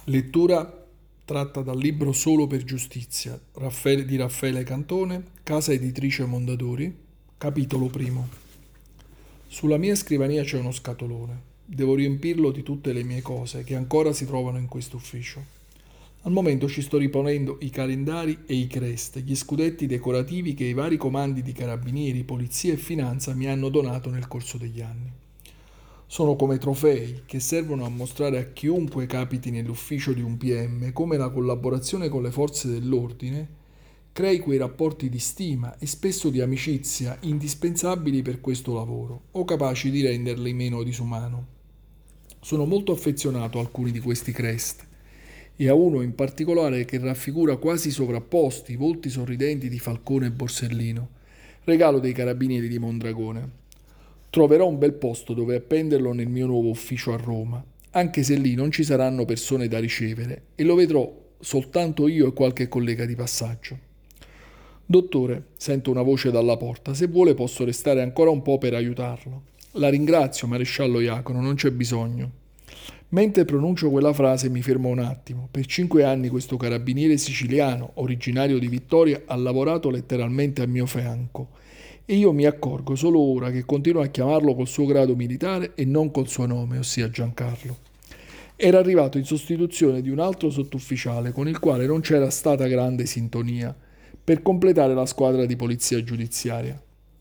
Lettura tratta dal libro Solo per giustizia di Raffaele Cantone, casa editrice Mondadori, capitolo primo. Sulla mia scrivania c'è uno scatolone. Devo riempirlo di tutte le mie cose che ancora si trovano in questo ufficio. Al momento ci sto riponendo i calendari e i crest, gli scudetti decorativi che i vari comandi di carabinieri, polizia e finanza mi hanno donato nel corso degli anni. Sono come trofei che servono a mostrare a chiunque capiti nell'ufficio di un PM come la collaborazione con le forze dell'ordine crei quei rapporti di stima e spesso di amicizia indispensabili per questo lavoro o capaci di renderli meno disumano. Sono molto affezionato a alcuni di questi crest e a uno in particolare che raffigura quasi sovrapposti i volti sorridenti di Falcone e Borsellino, regalo dei carabinieri di Mondragone. Troverò un bel posto dove appenderlo nel mio nuovo ufficio a Roma, anche se lì non ci saranno persone da ricevere e lo vedrò soltanto io e qualche collega di passaggio. Dottore, sento una voce dalla porta, se vuole posso restare ancora un po' per aiutarlo. La ringrazio, maresciallo Iacono, non c'è bisogno. Mentre pronuncio quella frase mi fermo un attimo. Per 5 anni questo carabiniere siciliano, originario di Vittoria, ha lavorato letteralmente a mio fianco e io mi accorgo solo ora che continuo a chiamarlo col suo grado militare e non col suo nome, ossia Giancarlo. Era arrivato in sostituzione di un altro sottufficiale con il quale non c'era stata grande sintonia, per completare la squadra di polizia giudiziaria.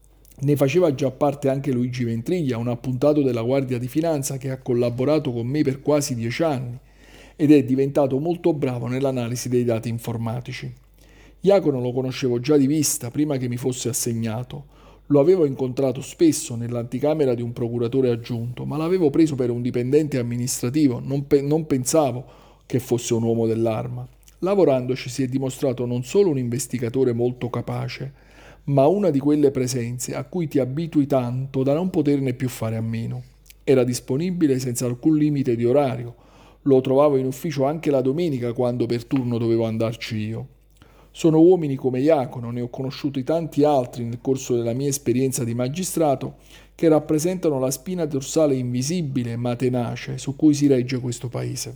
Ne faceva già parte anche Luigi Ventriglia, un appuntato della Guardia di Finanza che ha collaborato con me per quasi 10 anni ed è diventato molto bravo nell'analisi dei dati informatici. Iacono lo conoscevo già di vista prima che mi fosse assegnato. Lo avevo incontrato spesso nell'anticamera di un procuratore aggiunto, ma l'avevo preso per un dipendente amministrativo, non pensavo che fosse un uomo dell'arma. Lavorandoci si è dimostrato non solo un investigatore molto capace, ma una di quelle presenze a cui ti abitui tanto da non poterne più fare a meno. Era disponibile senza alcun limite di orario. Lo trovavo in ufficio anche la domenica quando per turno dovevo andarci io. Sono uomini come Iacono, ne ho conosciuti tanti altri nel corso della mia esperienza di magistrato, che rappresentano la spina dorsale invisibile ma tenace su cui si regge questo paese.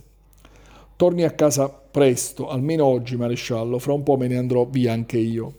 Torni a casa presto, almeno oggi, maresciallo, fra un po' me ne andrò via anche io.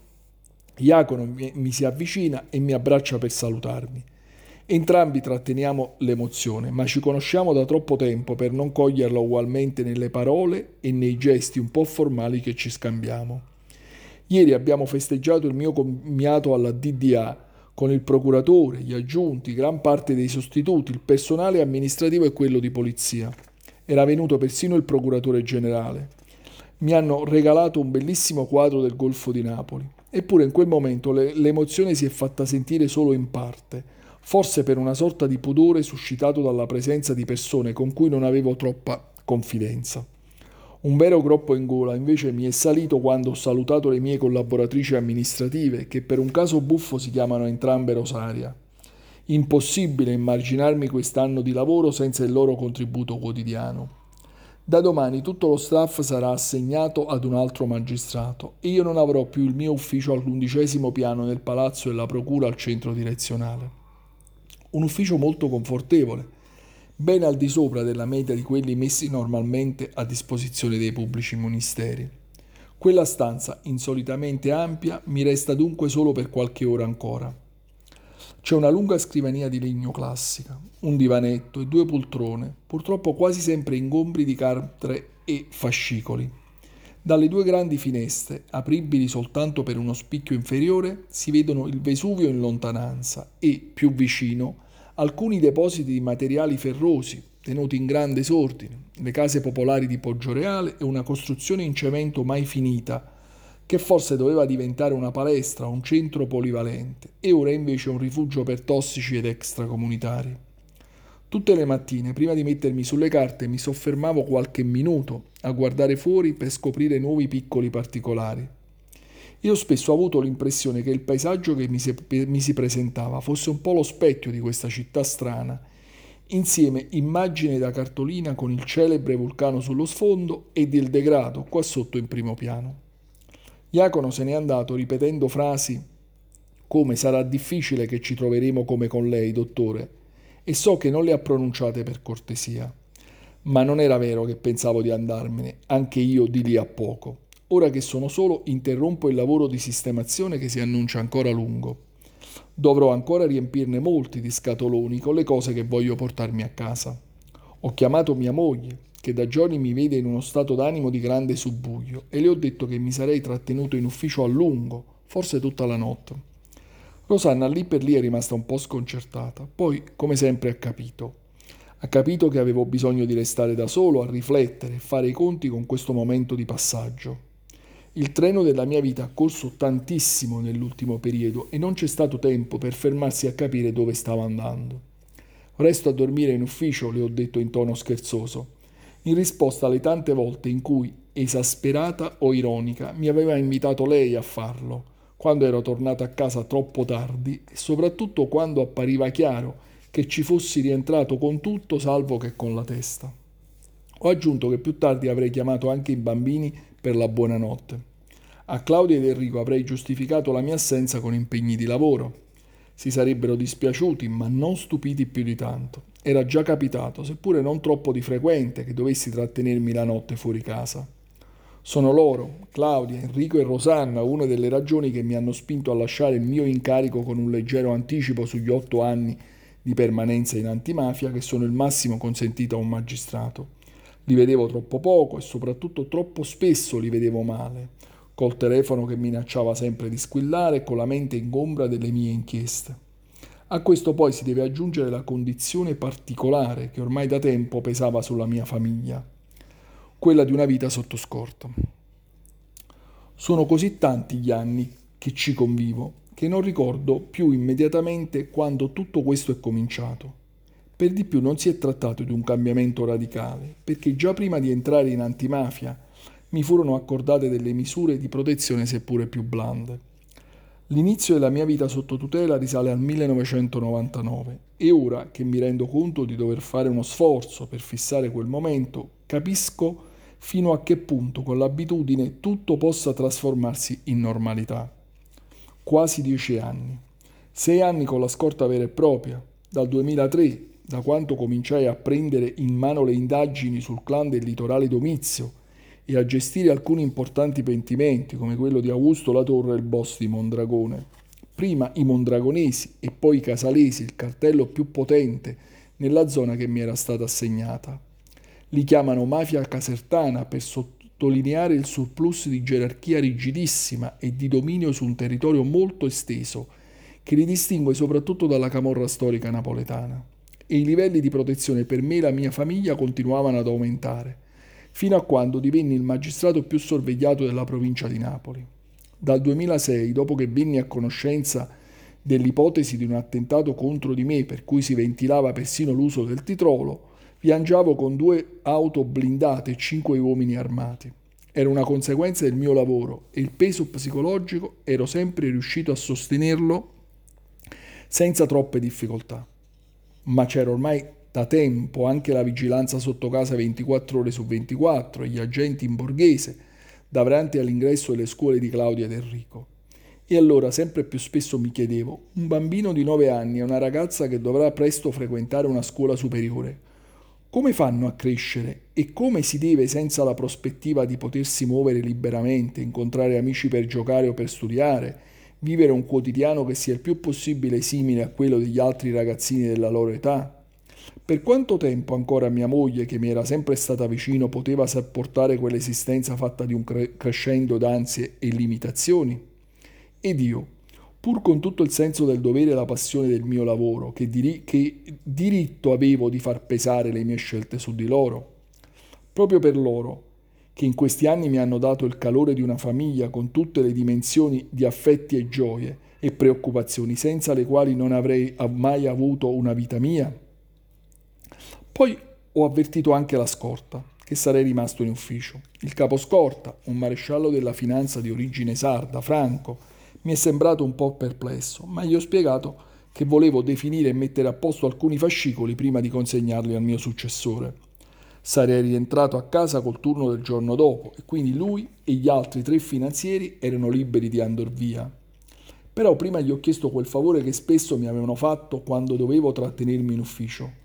Iacono mi si avvicina e mi abbraccia per salutarmi. Entrambi tratteniamo l'emozione, ma ci conosciamo da troppo tempo per non coglierla ugualmente nelle parole e nei gesti un po' formali che ci scambiamo. Ieri abbiamo festeggiato il mio commiato alla DDA con il procuratore, gli aggiunti, gran parte dei sostituti, il personale amministrativo e quello di polizia. Era venuto persino il procuratore generale. Mi hanno regalato un bellissimo quadro del Golfo di Napoli. Eppure in quel momento l'emozione si è fatta sentire solo in parte, forse per una sorta di pudore suscitato dalla presenza di persone con cui non avevo troppa confidenza. Un vero groppo in gola invece mi è salito quando ho salutato le mie collaboratrici amministrative, che per un caso buffo si chiamano entrambe Rosaria. Impossibile immaginarmi quest'anno di lavoro senza il loro contributo quotidiano. Da domani tutto lo staff sarà assegnato ad un altro magistrato e io non avrò più il mio ufficio all'11° piano nel palazzo della procura al centro direzionale. Un ufficio molto confortevole, ben al di sopra della media di quelli messi normalmente a disposizione dei pubblici ministeri. Quella stanza, insolitamente ampia, mi resta dunque solo per qualche ora ancora. C'è una lunga scrivania di legno classica, un divanetto e 2 poltrone, purtroppo quasi sempre ingombri di carte e fascicoli. Dalle 2 grandi finestre, apribili soltanto per uno spicchio inferiore, si vedono il Vesuvio in lontananza e, più vicino, alcuni depositi di materiali ferrosi, tenuti in grande disordine, le case popolari di Poggioreale e una costruzione in cemento mai finita, che forse doveva diventare una palestra, un centro polivalente, e ora invece un rifugio per tossici ed extracomunitari. Tutte le mattine, prima di mettermi sulle carte, mi soffermavo qualche minuto a guardare fuori per scoprire nuovi piccoli particolari. Io spesso ho avuto l'impressione che il paesaggio che mi si presentava fosse un po' lo specchio di questa città strana, insieme immagine da cartolina con il celebre vulcano sullo sfondo e del degrado qua sotto in primo piano. Iacono se n'è andato ripetendo frasi come sarà difficile che ci troveremo come con lei, dottore, e so che non le ha pronunciate per cortesia. Ma non era vero che pensavo di andarmene, anche io di lì a poco. Ora che sono solo, interrompo il lavoro di sistemazione che si annuncia ancora lungo. Dovrò ancora riempirne molti di scatoloni con le cose che voglio portarmi a casa. Ho chiamato mia moglie, che da giorni mi vede in uno stato d'animo di grande subbuglio, e le ho detto che mi sarei trattenuto in ufficio a lungo, forse tutta la notte. Rosanna lì per lì è rimasta un po' sconcertata, poi, come sempre, ha capito. Ha capito che avevo bisogno di restare da solo, a riflettere e fare i conti con questo momento di passaggio. Il treno della mia vita ha corso tantissimo nell'ultimo periodo e non c'è stato tempo per fermarsi a capire dove stavo andando. Resto a dormire in ufficio, le ho detto in tono scherzoso, in risposta alle tante volte in cui, esasperata o ironica, mi aveva invitato lei a farlo, quando ero tornato a casa troppo tardi e soprattutto quando appariva chiaro che ci fossi rientrato con tutto salvo che con la testa. Ho aggiunto che più tardi avrei chiamato anche i bambini per la buonanotte. A Claudia ed Enrico avrei giustificato la mia assenza con impegni di lavoro. Si sarebbero dispiaciuti, ma non stupiti più di tanto. Era già capitato, seppure non troppo di frequente, che dovessi trattenermi la notte fuori casa. Sono loro, Claudia, Enrico e Rosanna, una delle ragioni che mi hanno spinto a lasciare il mio incarico con un leggero anticipo sugli 8 anni di permanenza in antimafia, che sono il massimo consentito a un magistrato. Li vedevo troppo poco e soprattutto troppo spesso li vedevo male, col telefono che minacciava sempre di squillare e con la mente ingombra delle mie inchieste. A questo poi si deve aggiungere la condizione particolare che ormai da tempo pesava sulla mia famiglia, quella di una vita sotto scorta. Sono così tanti gli anni che ci convivo che non ricordo più immediatamente quando tutto questo è cominciato. Per di più non si è trattato di un cambiamento radicale, perché già prima di entrare in antimafia mi furono accordate delle misure di protezione seppure più blande. L'inizio della mia vita sotto tutela risale al 1999 e ora che mi rendo conto di dover fare uno sforzo per fissare quel momento, capisco fino a che punto con l'abitudine tutto possa trasformarsi in normalità. Quasi 10 anni. 6 anni con la scorta vera e propria, dal 2003, da quando cominciai a prendere in mano le indagini sul clan del litorale Domizio e a gestire alcuni importanti pentimenti come quello di Augusto Latorre, il boss di Mondragone. Prima i mondragonesi e poi i casalesi, il cartello più potente nella zona che mi era stata assegnata. Li chiamano mafia casertana per sottolineare il surplus di gerarchia rigidissima e di dominio su un territorio molto esteso, che li distingue soprattutto dalla camorra storica napoletana. E i livelli di protezione per me e la mia famiglia continuavano ad aumentare, fino a quando divenni il magistrato più sorvegliato della provincia di Napoli. Dal 2006, dopo che venni a conoscenza dell'ipotesi di un attentato contro di me per cui si ventilava persino l'uso del titrolo, viaggiavo con 2 auto blindate e 5 uomini armati. Era una conseguenza del mio lavoro e il peso psicologico ero sempre riuscito a sostenerlo senza troppe difficoltà. Ma c'era ormai da tempo anche la vigilanza sotto casa 24 ore su 24 e gli agenti in borghese davanti all'ingresso delle scuole di Claudia ed Enrico. E allora sempre più spesso mi chiedevo, un bambino di 9 anni e una ragazza che dovrà presto frequentare una scuola superiore, come fanno a crescere e come si deve senza la prospettiva di potersi muovere liberamente, incontrare amici per giocare o per studiare, vivere un quotidiano che sia il più possibile simile a quello degli altri ragazzini della loro età? Per quanto tempo ancora mia moglie, che mi era sempre stata vicino, poteva sopportare quell'esistenza fatta di un crescendo d'ansie e limitazioni? Ed io, pur con tutto il senso del dovere e la passione del mio lavoro, che diritto avevo di far pesare le mie scelte su di loro? Proprio per loro, che in questi anni mi hanno dato il calore di una famiglia con tutte le dimensioni di affetti e gioie e preoccupazioni, senza le quali non avrei mai avuto una vita mia. Poi ho avvertito anche la scorta, che sarei rimasto in ufficio. Il capo scorta, un maresciallo della finanza di origine sarda, Franco, mi è sembrato un po' perplesso, ma gli ho spiegato che volevo definire e mettere a posto alcuni fascicoli prima di consegnarli al mio successore. Sarei rientrato a casa col turno del giorno dopo e quindi lui e gli altri 3 finanzieri erano liberi di andar via. Però prima gli ho chiesto quel favore che spesso mi avevano fatto quando dovevo trattenermi in ufficio.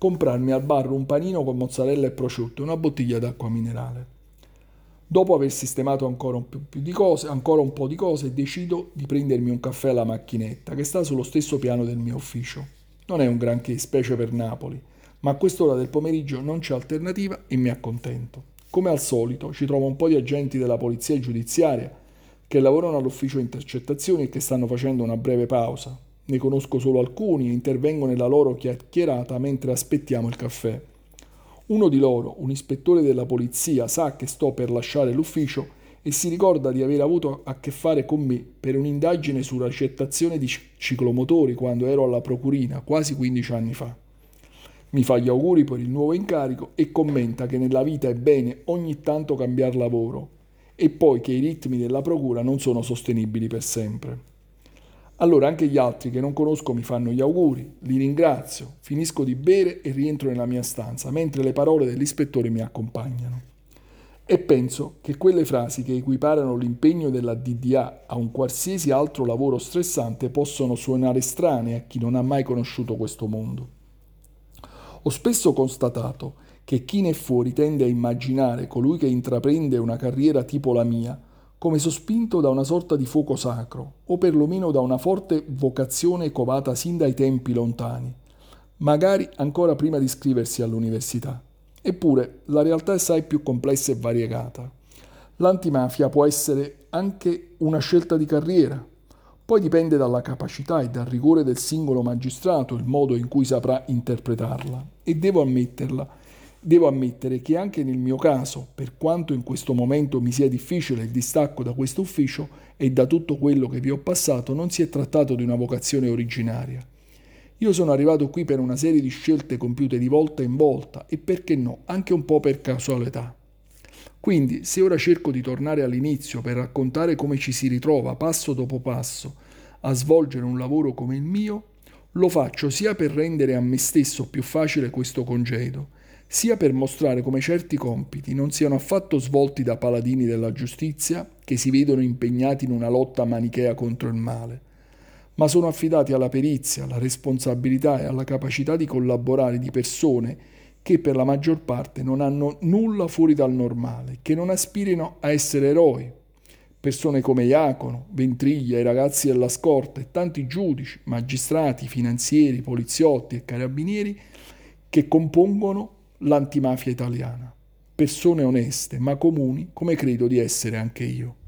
comprarmi al bar un panino con mozzarella e prosciutto e una bottiglia d'acqua minerale. Dopo aver sistemato ancora un po' di cose, decido di prendermi un caffè alla macchinetta che sta sullo stesso piano del mio ufficio. Non è un granché, specie per Napoli, ma a quest'ora del pomeriggio non c'è alternativa e mi accontento. Come al solito, ci trovo un po' di agenti della polizia giudiziaria che lavorano all'ufficio intercettazioni e che stanno facendo una breve pausa. Ne conosco solo alcuni e intervengo nella loro chiacchierata mentre aspettiamo il caffè. Uno di loro, un ispettore della polizia, sa che sto per lasciare l'ufficio e si ricorda di aver avuto a che fare con me per un'indagine sulla ricettazione di ciclomotori quando ero alla procurina quasi 15 anni fa. Mi fa gli auguri per il nuovo incarico e commenta che nella vita è bene ogni tanto cambiare lavoro e poi che i ritmi della procura non sono sostenibili per sempre. Allora anche gli altri che non conosco mi fanno gli auguri, li ringrazio, finisco di bere e rientro nella mia stanza, mentre le parole dell'ispettore mi accompagnano. E penso che quelle frasi che equiparano l'impegno della DDA a un qualsiasi altro lavoro stressante possono suonare strane a chi non ha mai conosciuto questo mondo. Ho spesso constatato che chi ne è fuori tende a immaginare colui che intraprende una carriera tipo la mia come sospinto da una sorta di fuoco sacro, o perlomeno da una forte vocazione covata sin dai tempi lontani, magari ancora prima di iscriversi all'università. Eppure la realtà è assai più complessa e variegata. L'antimafia può essere anche una scelta di carriera. Poi dipende dalla capacità e dal rigore del singolo magistrato il modo in cui saprà interpretarla. E devo ammettere che anche nel mio caso, per quanto in questo momento mi sia difficile il distacco da questo ufficio e da tutto quello che vi ho passato, non si è trattato di una vocazione originaria. Io sono arrivato qui per una serie di scelte compiute di volta in volta e perché no, anche un po' per casualità. Quindi, se ora cerco di tornare all'inizio per raccontare come ci si ritrova passo dopo passo a svolgere un lavoro come il mio, lo faccio sia per rendere a me stesso più facile questo congedo, sia per mostrare come certi compiti non siano affatto svolti da paladini della giustizia che si vedono impegnati in una lotta manichea contro il male, ma sono affidati alla perizia, alla responsabilità e alla capacità di collaborare di persone che per la maggior parte non hanno nulla fuori dal normale, che non aspirino a essere eroi. Persone come Iacono, Ventriglia, i ragazzi della scorta e tanti giudici, magistrati, finanzieri, poliziotti e carabinieri che compongono l'antimafia italiana. Persone oneste, ma comuni, come credo di essere anche io.